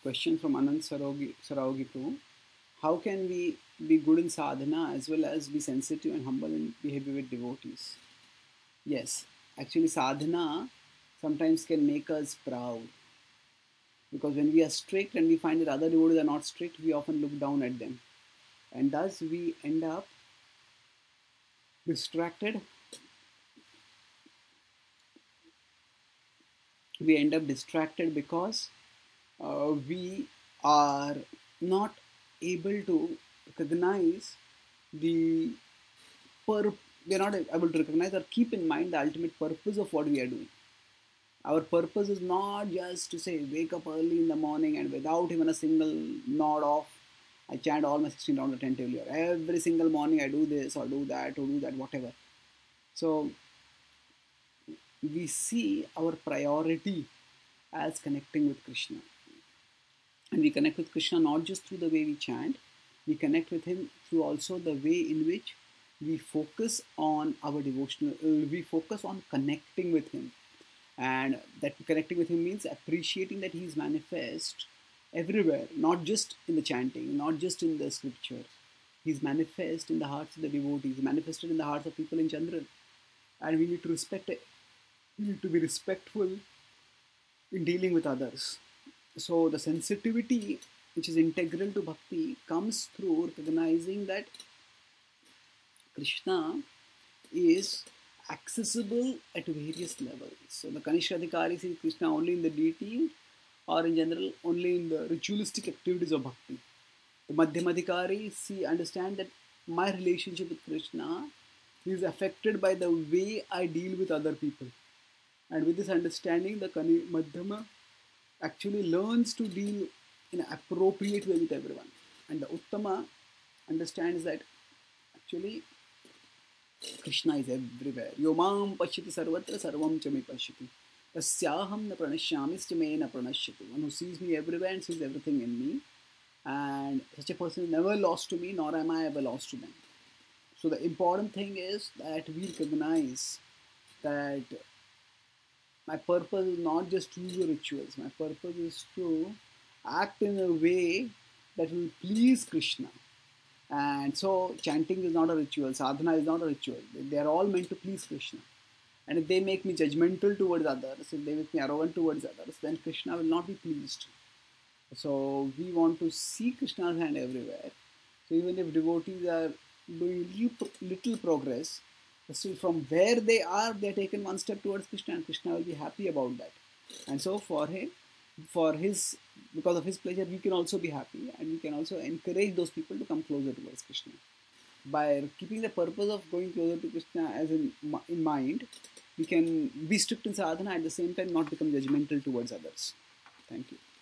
Question from Anand Saraogi. How can we be good in sadhana as well as be sensitive and humble in behavior with devotees? Yes, actually, sadhana sometimes can make us proud because when we are strict and we find that other devotees are not strict, we often look down at them, and thus we end up distracted. We end up distracted because we are not able to recognize the we are not able to recognize or keep in mind the ultimate purpose of what we are doing. Our purpose is not just to say wake up early in the morning and without even a single nod off, I chant all my 16 rounds attentively, or every single morning I do this or do that or do that, whatever. So we see our priority as connecting with Krishna. And we connect with Krishna not just through the way we chant, we connect with Him through also the way in which we focus on our devotional, we focus on connecting with Him. And that connecting with Him means appreciating that He is manifest everywhere, not just in the chanting, not just in the scripture. He's manifest in the hearts of the devotees, manifested in the hearts of people in general. And we need to respect it. We need to be respectful in dealing with others. So the sensitivity which is integral to bhakti comes through recognizing that Krishna is accessible at various levels. So the Kanishka Adhikari sees Krishna only in the deity or in general only in the ritualistic activities of bhakti. The Madhyamadhikari understand that my relationship with Krishna is affected by the way I deal with other people. And with this understanding, the Madhyama actually learns to deal in an appropriate way with everyone. And the Uttama understands that actually Krishna is everywhere. Yomam pashyati sarvatra sarvam chami pashyati. Tasyaham na pranashyami stime na pranashyati. One who sees me everywhere and sees everything in me. And such a person is never lost to me, nor am I ever lost to them. So the important thing is that we recognize that my purpose is not just to do the rituals. My purpose is to act in a way that will please Krishna. And so chanting is not a ritual, sadhana is not a ritual. They are all meant to please Krishna. And if they make me judgmental towards others, if they make me arrogant towards others, then Krishna will not be pleased. So we want to see Krishna's hand everywhere. So even if devotees are doing little progress, still from where they are, they are taken one step towards Krishna, and Krishna will be happy about that. And so for him, because of his pleasure, we can also be happy, and we can also encourage those people to come closer towards Krishna. By keeping the purpose of going closer to Krishna as in mind, we can be strict in sadhana at the same time not become judgmental towards others. Thank you.